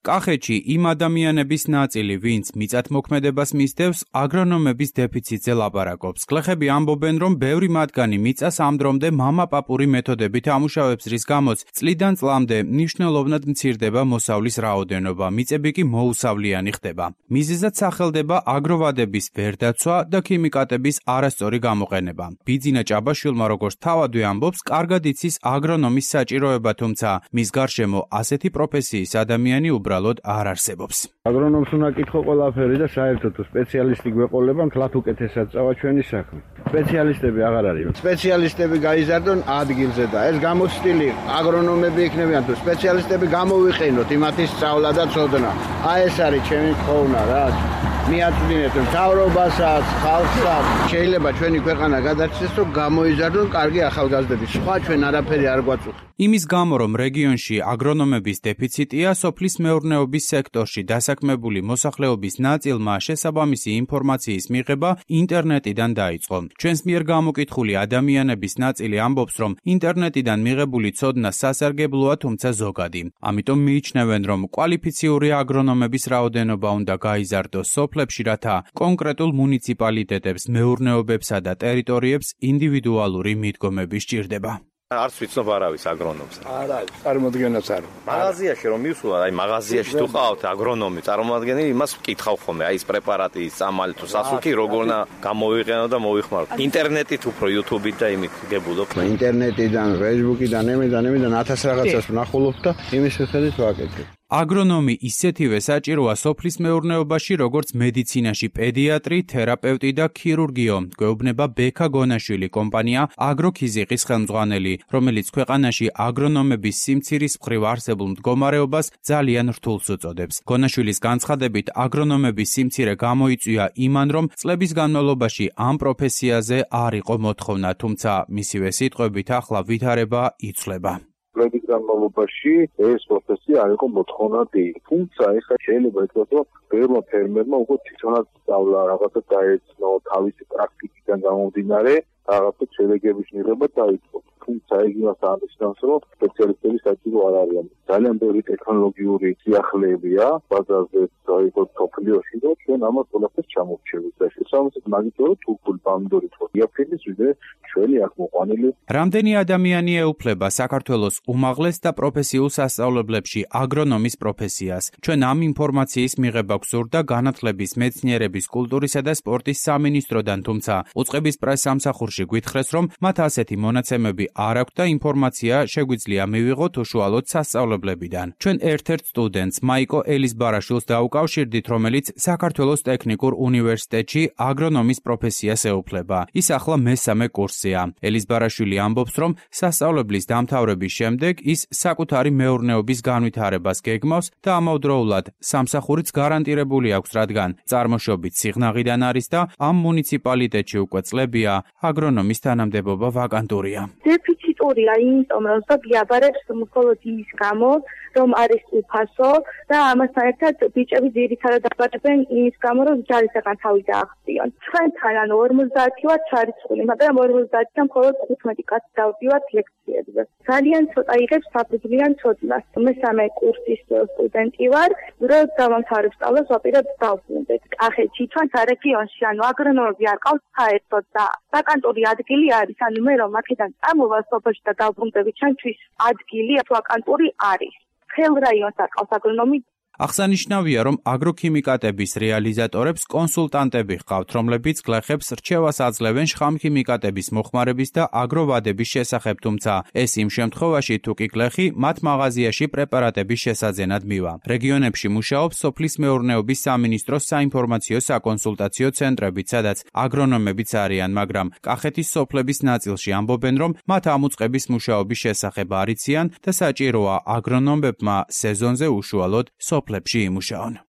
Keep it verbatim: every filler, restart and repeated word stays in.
კახეთში იმ ადამიანების ნაწილი, ვინც მიწათმოქმედებას მისდევს, აგრონომების დეფიციტზე ლაპარაკობს. გლეხები ამბობენ, რომ ბევრი მათგანი მიწას ამ დრომდე მამა-პაპური მეთოდებით ამუშავებს, რის გამოც წლიდან წლამდე მნიშვნელოვნად მცირდება მოსავლის რაოდენობა, მიწები კი მოუსავლიანი ხდება. მიზეზად სახელდება აგროვადების ვერდაცვა და ქიმიკატების არასწორი გამოყენება. ბიძინა ჭაბაშვილმა, როგორც თავადვე ამბობს, კარგად იცის აგრონომის საჭიროება, თუმცა მის გარშემო ასეთი პროფესიის ადამიანი უბრალოდ არ არსებობს. აგრონომს უნდა კითხო ყველაფერი და საერთოდ სპეციალისტი გვეყოლება, მთლად უკეთესად წავა ჩვენი საქმე. სპეციალისტები აღარ არის. სპეციალისტები გაიზარდონ ადგილზე და ეს გამოცდილი აგრონომები იქნებიან თუ სპეციალისტები გამოვიყენოთ იმათი სწავლა და ცოდნა. აი ეს არის ჩემი თხოვნა რა. მიაწვდინეთ მთავრობასაც, ხალხსაც. შეიძლება ჩვენი ქვეყანა გადაჭრეს, რომ გამოიზარდონ კარგი ახალგაზრდები. სხვა ჩვენ არაფერი არ გვაწუხებს. იმის გამო, რომ რეგიონში აგრონომების დეფიციტია, სოფლის მეურნეობის სექტორში დასაქმებული მოსახლეობის ნაწილმა შესაბამისი ინფორმაციის მიღება ინტერნეტიდან დაიწყო. ჩვენს მიერ გამოკითხული ადამიანების ნაწილი ამბობს, რომ ინტერნეტიდან მიღებული ცოდნა სასარგებლოა, თუმცა ზოგადი. ამიტომ მიიჩნევენ, რომ კვალიფიციური აგრონომების რაოდენობა უნდა გაიზარდოს სოფლებში, რათა კონკრეტულ მუნიციპალიტეტებს, მეურნეობებსა და ტერიტორიებს ინდივიდუალური მიდგომები სჭირდება. არც ვიცნობ არავის აგრონომს. არ არის, წარმოადგენაც არ. მაღაზიაში რომ მივსულა, აი მაღაზიაში თუ ყავთ აგრონომი, წარმოადგენელი, იმას ვკითხავ ხოლმე, აი ეს პრეპარატი, წამალი თუ სასუქი როგორ გამოვიყენო და მოვიხმარო. ინტერნეტით უფრო YouTube-ით და იმით გებულობ. ინტერნეტიდან, Facebook-იდან, ემედან, ემედან ათას რაღაცას ვნახულობ და იმის მიხედვით ვაკეთებ. აგრონომი ისეთივე საჭიროა სოფლის მეურნეობაში, როგორც მედიცინაში პედიატრი, თერაპევტი და ქირურგიო. გვეუბნება ბექა გონაშვილი, კომპანია აგროქიზიყის ხელმძღვანელი, რომელიც ქვეყანაში აგრონომების სიმცირის მხრივ არსებულ მდგომარეობას ძალიან რთულს უწოდებს. გონაშვილის განცხადებით, აგრონომების სიმცირე გამოიწვია იმან, რომ წლების განმავლობაში ამ პროფესიაზე არ იყო მოთხოვნა, თუმცა მისივე სიტყვებით ახლა ვითარება იცვლება. წლების განმავლობაში ეს პროფესია არ იყო მოთხოვნადი. თუმცა ეხლა შეიძლება ითქვას, რომ ბევრმა ფერმერმა უკვე თვითონაც სწავლა, რაღაცა დაეცნო, თავისი პრაქტიკიდან გამომდინარე, რაღაცა შედეგების მიღება დაიწყო. თუმცა ეს იმას ამისნავს, რომ სპეციალისტები საჭირო არ არიან. ძალიან ბევრი ტექნოლოგიური სიახლეებია ბაზარზე დაიყოთ სოფლიოში და ჩვენ ამას ყველაფერს ჩამოვჩევით და შესაბამისად მაგითო რომ თურქული პამიდორი თქო იაფრენის ვიდრე ჩვენი აქ მოყვანილი. რამდენი ადამიანი ეუფლება საქართველოს უმაღლეს და პროფესიულ სასწავლებლებში აგრონომის პროფესიას? ჩვენ ამ ინფორმაციის მიღება გვსურდა განათლების, მეცნიერების, კულტურისა და სპორტის სამინისტროდან, თუმცა უწყების პრესსამსახურში გვითხრეს, რომ მათ ასეთი მონაცემები არ აქვს და ინფორმაცია შეგვიძლია მივიღოთ უშუალოდ სასწავლებლებიდან. ჩვენ ერთ-ერთ სტუდენტს, მაიკო ელისბარაშვილს დაუკავშირდით, რომელიც საქართველოს ტექნიკურ უნივერსიტეტში აგრონომის პროფესიას ეუფლება. ის ახლა მესამე კურსია. ელისბარაშვილი ამბობს, რომ სასწავლებლის დამთავრების შემდეგ ის საკუთარი მეურნეობის განვითარებას გეგმავს და ამავდროულად სამსახურიც გარანტირებული აქვს, რადგან წარმოშობით სიღნაღიდან არის და ამ მუნიციპალიტეტში უკვე წლებია აგრონომის თანამდებობა ვაკანტურია. დეფიციტურია იმიტომ, რომ ზოგი აბარებს მხოლოდ ის გამო, რომ არის უფასო და ამასთან ერთად ბიჭები ძირითადად აბარებენ იმის გამო, რომ ჯარისაგან თავი დაახტიონ. ჩვენთან ანუ ორმოცდაათი ვართ ჩარიცხული, მაგრამ ორმოცდაათიდან მხოლოდ თხუთმეტი კაცი დავდივართ ლექციებზე. ძალიან ცოტა იღებს საფუძვლიან ცოდნას. მესამე კურსის სტუდენტი ვარ, რომ დავამთავრებ სწავლას ვაპირებ დავბრუნდეთ. კახეთში ჩვენთან რეგიონში ანუ აგრონომები არ ყავს საერთოდ და ვაკანტური ადგილი არის, ანუ მე რომ აქედან წამოვალ სოფელში და დავბრუნდები, ჩვენთვის ადგილი ვაკანტური არის. ხელ რაიონს არ ყავს აგრონომი. აღსანიშნავია, რომ აგროქიმიკატების რეალიზატორებს კონსულტანტები ჰყავთ, რომლებიც გლეხებს რჩევას აძლევენ შხამქიმიკატების მოხმარების და აგროვადების შესახებ, თუმცა ეს იმ შემთხვევაში, თუ კი გლეხი მათ მაღაზიაში პრეპარატების შესაძენად მივა. რეგიონებში მუშაობს სოფლის მეურნეობის სამინისტროს საინფორმაციო საკონსულტაციო ცენტრებიც, სადაც აგრონომებიც არიან, მაგრამ კახეთის სოფლების ნაწილში ამბობენ, რომ მათ ამ უწყების მუშაობის შესახებ არ იციან და საჭიროა აგრონომებმა სეზონზე უშუალოდ სოფლებში იმუშაონ.